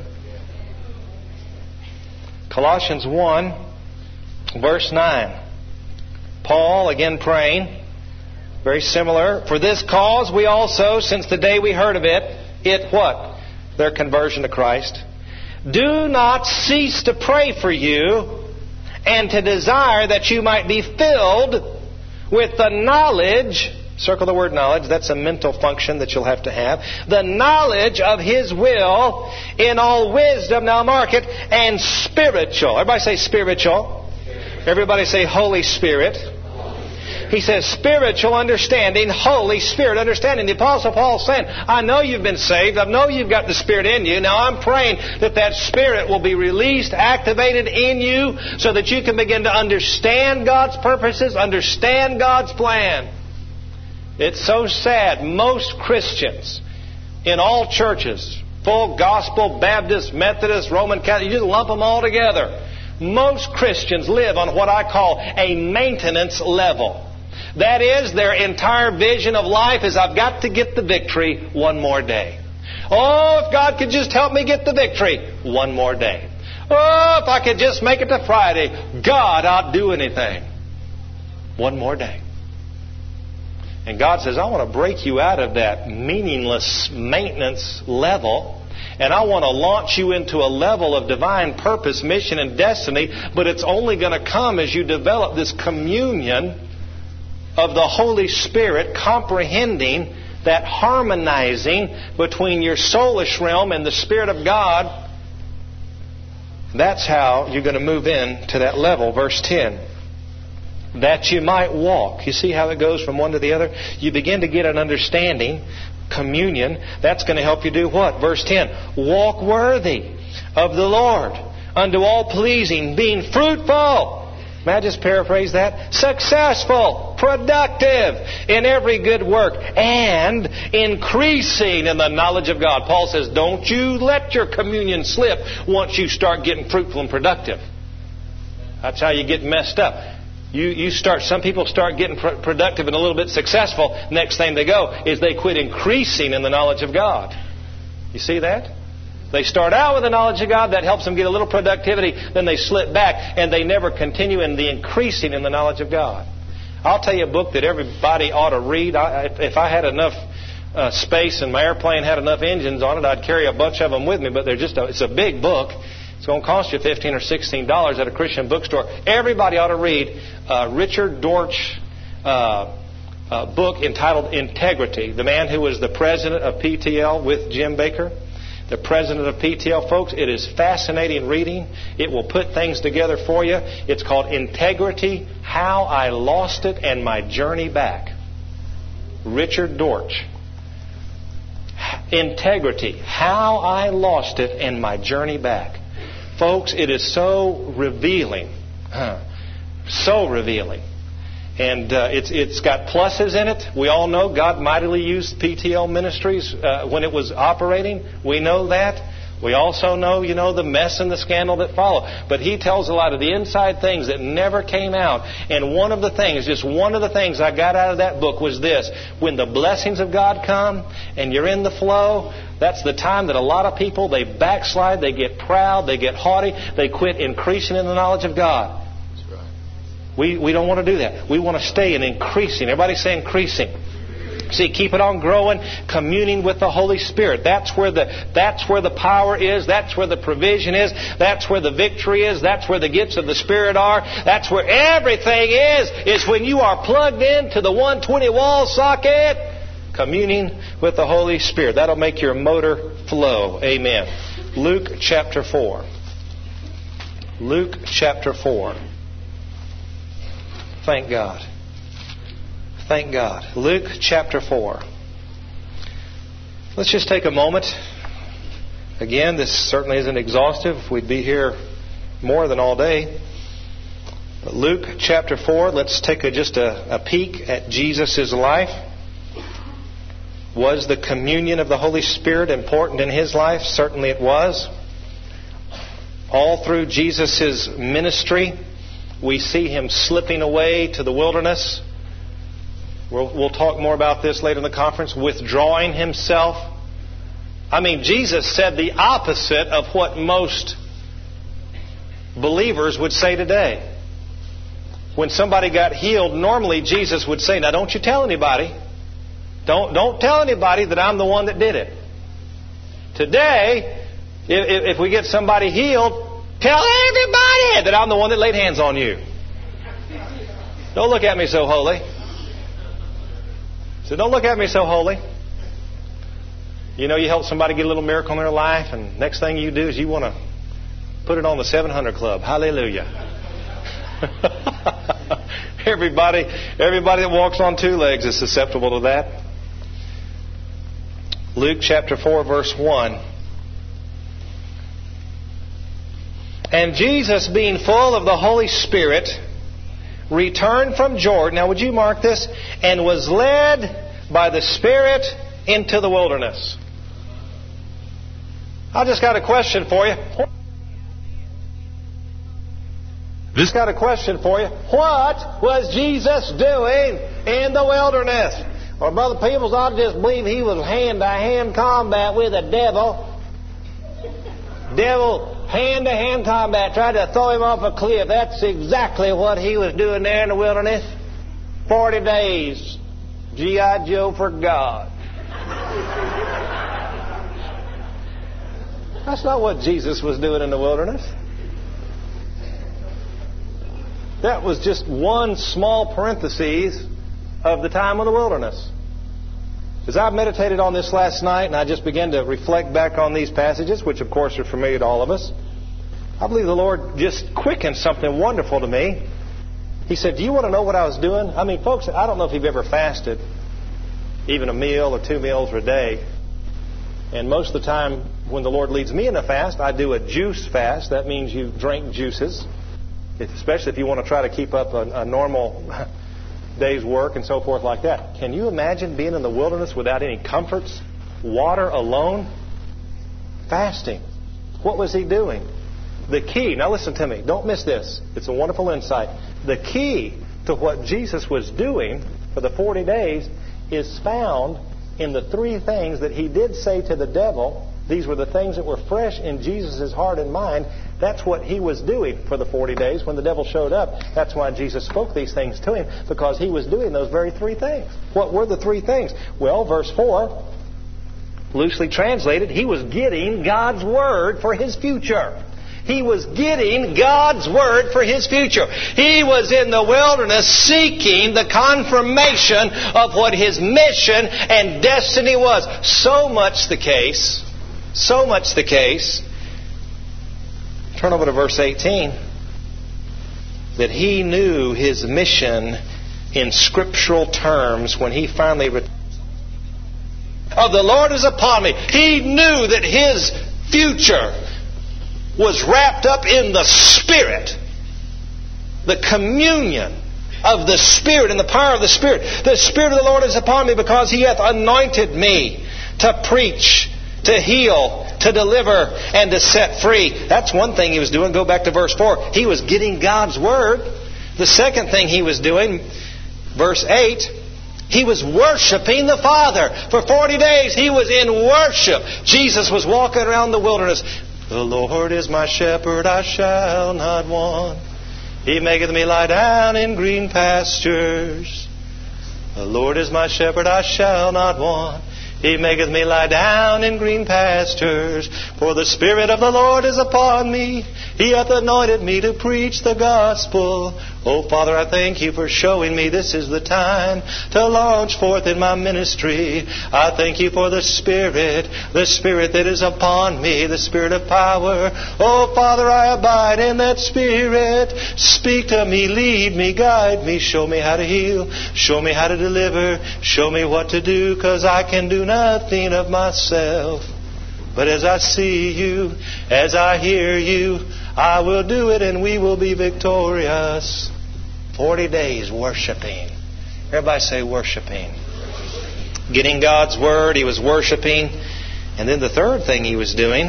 Colossians 1, verse 9. Paul, again praying, very similar. For this cause we also, since the day we heard of it what? Their conversion to Christ. Do not cease to pray for you and to desire that you might be filled with the knowledge, circle the word knowledge, that's a mental function that you'll have to have, the knowledge of His will in all wisdom, now mark it, and spiritual. Everybody say spiritual. Everybody say Holy Spirit. He says spiritual understanding, Holy Spirit understanding. The Apostle Paul saying, I know you've been saved. I know you've got the Spirit in you. Now I'm praying that Spirit will be released, activated in you so that you can begin to understand God's purposes, understand God's plan. It's so sad. Most Christians in all churches, full gospel, Baptist, Methodist, Roman Catholic, you just lump them all together. Most Christians live on what I call a maintenance level. That is, their entire vision of life is I've got to get the victory one more day. Oh, if God could just help me get the victory one more day. Oh, if I could just make it to Friday. God, I'll do anything. One more day. And God says, I want to break you out of that meaningless maintenance level, and I want to launch you into a level of divine purpose, mission, and destiny, but it's only going to come as you develop this communion of the Holy Spirit, comprehending that harmonizing between your soulish realm and the Spirit of God. That's how you're going to move into that level. Verse 10. That you might walk. You see how it goes from one to the other? You begin to get an understanding, communion. That's going to help you do what? Verse 10. Walk worthy of the Lord, unto all pleasing, being fruitful. May I just paraphrase that? Successful, productive in every good work, and increasing in the knowledge of God. Paul says, don't you let your communion slip once you start getting fruitful and productive. That's how you get messed up. Some people start getting productive and a little bit successful. Next thing they go is they quit increasing in the knowledge of God. You see that? They start out with the knowledge of God. That helps them get a little productivity. Then they slip back and they never continue in the increasing in the knowledge of God. I'll tell you a book that everybody ought to read. If I had enough space and my airplane had enough engines on it, I'd carry a bunch of them with me. But it's a big book. It's going to cost you $15 or $16 at a Christian bookstore. Everybody ought to read Richard Dortch's book entitled Integrity. The man who was the president of PTL with Jim Baker. The president of PTL, folks, it is fascinating reading. It will put things together for you. It's called Integrity, How I Lost It and My Journey Back. Richard Dortch. Integrity, How I Lost It and My Journey Back. Folks, it is so revealing. So revealing. And it's got pluses in it. We all know God mightily used PTL Ministries when it was operating. We know that. We also know, the mess and the scandal that followed. But he tells a lot of the inside things that never came out. And one of the things I got out of that book was this. When the blessings of God come and you're in the flow, that's the time that a lot of people, they backslide, they get proud, they get haughty, they quit increasing in the knowledge of God. We don't want to do that. We want to stay in increasing. Everybody say increasing. See, keep it on growing, communing with the Holy Spirit. That's where the power is. That's where the provision is. That's where the victory is. That's where the gifts of the Spirit are. That's where everything is when you are plugged into the 120 wall socket, communing with the Holy Spirit. That'll make your motor flow. Amen. Luke chapter 4. Luke chapter 4. Thank God. Thank God. Luke chapter 4. Let's just take a moment. Again, this certainly isn't exhaustive. We'd be here more than all day. But Luke chapter 4, let's take just a peek at Jesus' life. Was the communion of the Holy Spirit important in His life? Certainly it was. All through Jesus' ministry, we see Him slipping away to the wilderness. We'll talk more about this later in the conference. Withdrawing Himself. I mean, Jesus said the opposite of what most believers would say today. When somebody got healed, normally Jesus would say, now don't you tell anybody. Don't tell anybody that I'm the one that did it. Today, if we get somebody healed, tell everybody that I'm the one that laid hands on you. Don't look at me so holy. So don't look at me so holy. You help somebody get a little miracle in their life, and next thing you do is you want to put it on the 700 Club. Hallelujah. Everybody that walks on two legs is susceptible to that. Luke chapter 4, verse 1. And Jesus, being full of the Holy Spirit, returned from Jordan. Now, would you mark this? And was led by the Spirit into the wilderness. I just got a question for you. What was Jesus doing in the wilderness? Well, Brother Peebles, I just believe He was hand-to-hand combat with the devil. Hand-to-hand combat, tried to throw Him off a cliff. That's exactly what He was doing there in the wilderness. 40 days G.I. Joe for God. That's not what Jesus was doing in the wilderness. That was just one small parenthesis of the time of the wilderness. As I meditated on this last night and I just began to reflect back on these passages, which of course are familiar to all of us, I believe the Lord just quickened something wonderful to me. He said, do you want to know what I was doing? I mean, folks, I don't know if you've ever fasted, even a meal or 2 meals a day. And most of the time when the Lord leads me in a fast, I do a juice fast. That means you drink juices, especially if you want to try to keep up a normal day's work and so forth like that. Can you imagine being in the wilderness without any comforts? Water alone? Fasting. What was he doing? The key, now listen to me, don't miss this. It's a wonderful insight. The key to what Jesus was doing for the 40 days is found in the 3 things that he did say to the devil. These were the things that were fresh in Jesus' heart and mind. That's what he was doing for the 40 days when the devil showed up. That's why Jesus spoke these things to him, because he was doing those very 3 things. What were the 3 things? Well, verse 4, loosely translated, he was getting God's Word for his future. He was getting God's Word for his future. He was in the wilderness seeking the confirmation of what his mission and destiny was. So much the case, turn over to verse 18, that he knew his mission in scriptural terms when he finally returned. Of the Lord is upon me. He knew that his future was wrapped up in the Spirit. The communion of the Spirit and the power of the Spirit. The Spirit of the Lord is upon me because He hath anointed me to preach, to heal, to deliver, and to set free. That's one thing He was doing. Go back to verse 4. He was getting God's Word. The second thing He was doing, verse 8, He was worshiping the Father. For 40 days He was in worship. Jesus was walking around the wilderness. The Lord is my shepherd, I shall not want. He maketh me lie down in green pastures. The Lord is my shepherd, I shall not want. He maketh me lie down in green pastures. For the Spirit of the Lord is upon me. He hath anointed me to preach the gospel. Oh, Father, I thank You for showing me this is the time to launch forth in my ministry. I thank You for the Spirit that is upon me, the Spirit of power. Oh, Father, I abide in that Spirit. Speak to me, lead me, guide me, show me how to heal, show me how to deliver, show me what to do, 'cause I can do nothing of myself. But as I see You, as I hear You, I will do it and we will be victorious. 40 days worshiping. Everybody say worshiping. Getting God's Word, he was worshiping. And then the third thing he was doing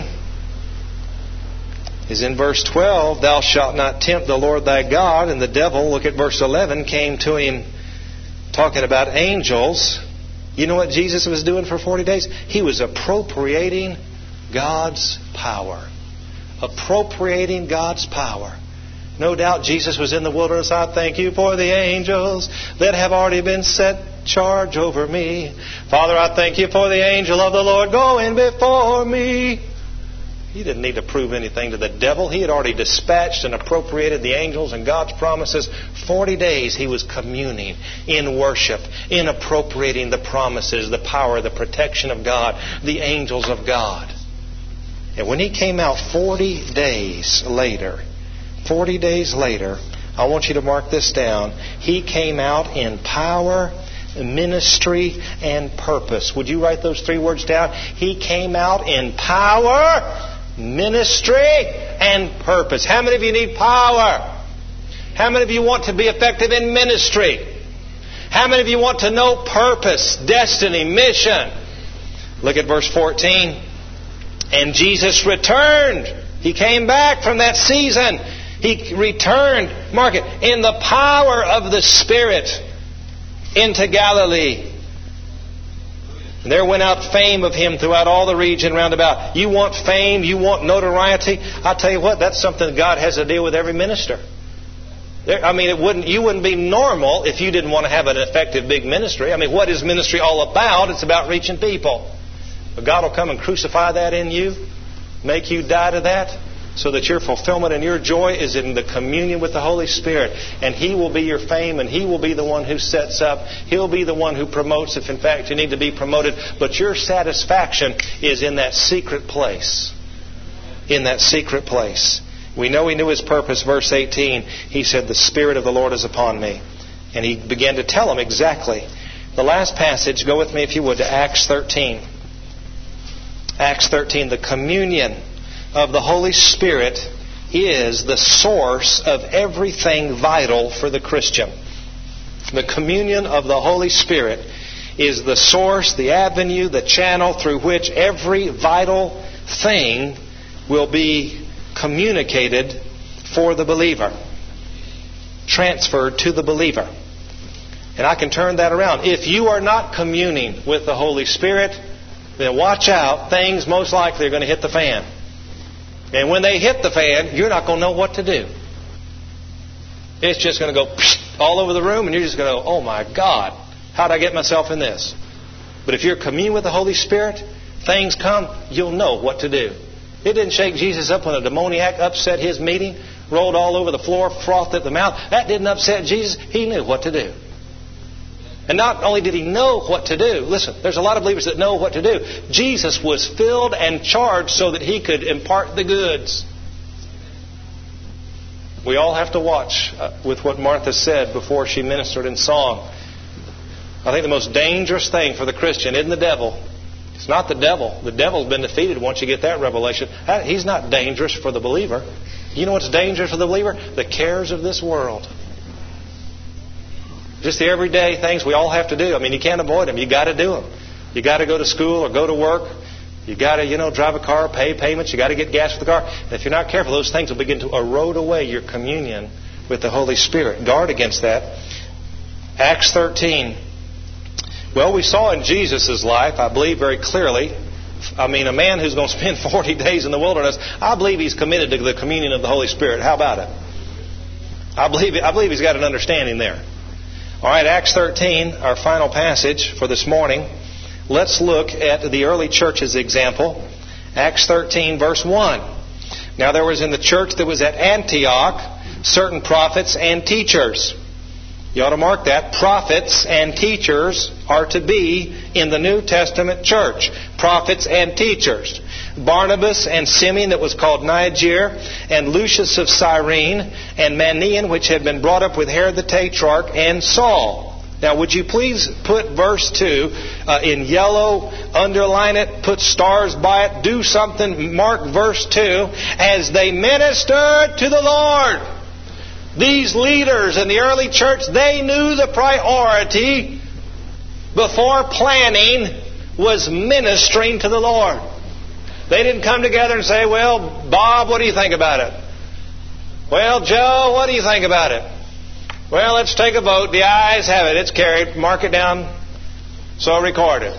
is in verse 12, Thou shalt not tempt the Lord thy God. And the devil, look at verse 11, came to him talking about angels. You know what Jesus was doing for 40 days? He was appropriating God's power. Appropriating God's power. No doubt Jesus was in the wilderness. I thank You for the angels that have already been set charge over me. Father, I thank You for the angel of the Lord going before me. He didn't need to prove anything to the devil. He had already dispatched and appropriated the angels and God's promises. 40 days he was communing in worship, in appropriating the promises, the power, the protection of God, the angels of God. And when he came out 40 days later, I want you to mark this down. He came out in power, ministry, and purpose. Would you write those 3 words down? He came out in power, ministry, and purpose. How many of you need power? How many of you want to be effective in ministry? How many of you want to know purpose, destiny, mission? Look at verse 14. And Jesus returned. He came back from that season. He returned, mark it, in the power of the Spirit into Galilee. And there went out fame of Him throughout all the region round about. You want fame? You want notoriety? I'll tell you what, that's something God has to deal with every minister. You wouldn't be normal if you didn't want to have an effective big ministry. What is ministry all about? It's about reaching people. But God will come and crucify that in you, make you die to that, so that your fulfillment and your joy is in the communion with the Holy Spirit. And He will be your fame, and He will be the one who sets up. He'll be the one who promotes if in fact you need to be promoted. But your satisfaction is in that secret place. In that secret place. We know He knew His purpose. Verse 18, He said, "The Spirit of the Lord is upon me." And He began to tell them exactly. The last passage, go with me if you would, to Acts 13. Acts 13, the communion of the Holy Spirit is the source of everything vital for the Christian. The communion of the Holy Spirit is the source, the avenue, the channel through which every vital thing will be communicated for the believer, transferred to the believer. And I can turn that around. If you are not communing with the Holy Spirit, then watch out. Things most likely are going to hit the fan. And when they hit the fan, you're not going to know what to do. It's just going to go all over the room, and you're just going to go, "Oh my God, how did I get myself in this?" But if you're communing with the Holy Spirit, things come, you'll know what to do. It didn't shake Jesus up when a demoniac upset His meeting, rolled all over the floor, frothed at the mouth. That didn't upset Jesus. He knew what to do. And not only did He know what to do, listen, there's a lot of believers that know what to do. Jesus was filled and charged so that He could impart the goods. We all have to watch with what Martha said before she ministered in song. I think the most dangerous thing for the Christian isn't the devil. It's not the devil. The devil's been defeated once you get that revelation. He's not dangerous for the believer. You know what's dangerous for the believer? The cares of this world. Just the everyday things we all have to do. You can't avoid them. You got to do them. You got to go to school or go to work. You got to, drive a car, pay payments. You got to get gas for the car. And if you're not careful, those things will begin to erode away your communion with the Holy Spirit. Guard against that. Acts 13. Well, we saw in Jesus' life, I believe very clearly, a man who's going to spend 40 days in the wilderness, I believe he's committed to the communion of the Holy Spirit. How about it? I believe he's got an understanding there. All right, Acts 13, our final passage for this morning. Let's look at the early church's example. Acts 13, verse 1. Now there was in the church that was at Antioch certain prophets and teachers. You ought to mark that. Prophets and teachers are to be in the New Testament church. Prophets and teachers. Barnabas and Simeon, that was called Niger, and Lucius of Cyrene, and Manaen, which had been brought up with Herod the Tetrarch, and Saul. Now, would you please put verse 2 in yellow, underline it, put stars by it, do something, mark verse 2, as they ministered to the Lord. These leaders in the early church, they knew the priority before planning was ministering to the Lord. They didn't come together and say, "Well, Bob, what do you think about it? Well, Joe, what do you think about it? Well, let's take a vote. The ayes have it. It's carried. Mark it down. So record it."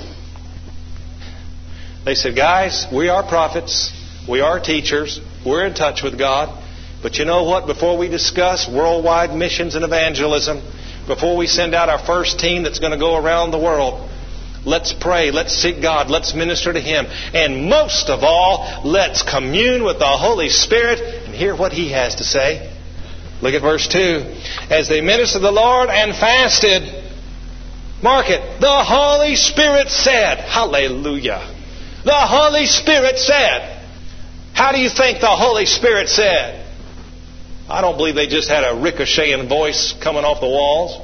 They said, "Guys, we are prophets. We are teachers. We're in touch with God. But you know what? Before we discuss worldwide missions and evangelism, before we send out our first team that's going to go around the world, let's pray, let's seek God, let's minister to Him. And most of all, let's commune with the Holy Spirit and hear what He has to say." Look at verse 2. As they ministered to the Lord and fasted, mark it, the Holy Spirit said, hallelujah. The Holy Spirit said. How do you think the Holy Spirit said? I don't believe they just had a ricocheting voice coming off the walls.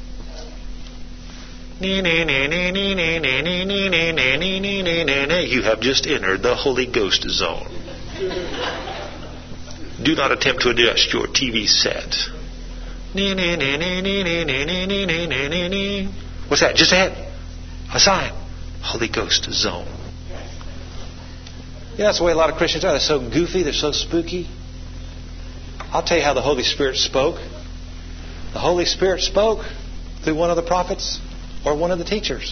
You have just entered the Holy Ghost zone. Do not attempt to adjust your TV set. What's that? Just ahead. A sign. Holy Ghost zone. Yeah, that's the way a lot of Christians are. They're so goofy. They're so spooky. I'll tell you how the Holy Spirit spoke. The Holy Spirit spoke through one of the prophets or one of the teachers.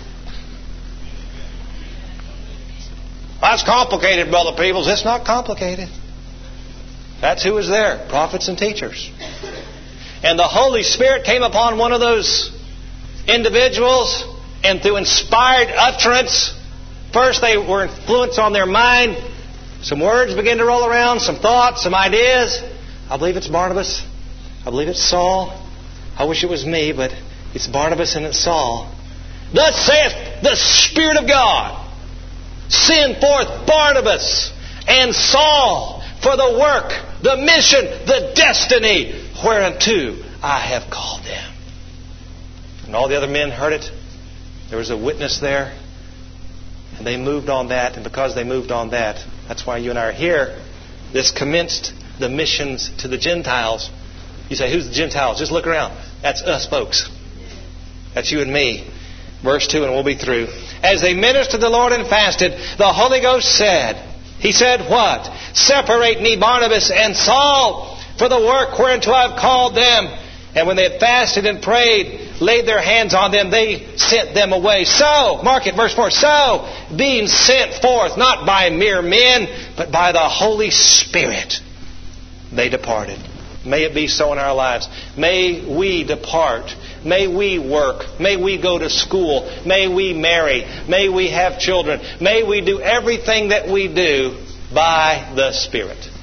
That's complicated, Brother Peebles. It's not complicated. That's who was there, prophets and teachers. And the Holy Spirit came upon one of those individuals, and through inspired utterance, first they were influenced on their mind. Some words began to roll around, some thoughts, some ideas. I believe it's Barnabas. I believe it's Saul. I wish it was me, but it's Barnabas and it's Saul. Thus saith the Spirit of God, send forth Barnabas and Saul for the work, the mission, the destiny whereunto I have called them. And all the other men heard it. There was a witness there. And they moved on that. And because they moved on that, that's why you and I are here. This commenced the missions to the Gentiles. You say, who's the Gentiles? Just look around. That's us, folks. That's you and me. Verse 2, and we'll be through. As they ministered the Lord and fasted, the Holy Ghost said, He said what? Separate me, Barnabas and Saul, for the work whereunto I have called them. And when they had fasted and prayed, laid their hands on them, they sent them away. So, mark it, verse 4, so, being sent forth, not by mere men, but by the Holy Spirit, they departed. May it be so in our lives. May we depart. May we work. May we go to school. May we marry. May we have children. May we do everything that we do by the Spirit.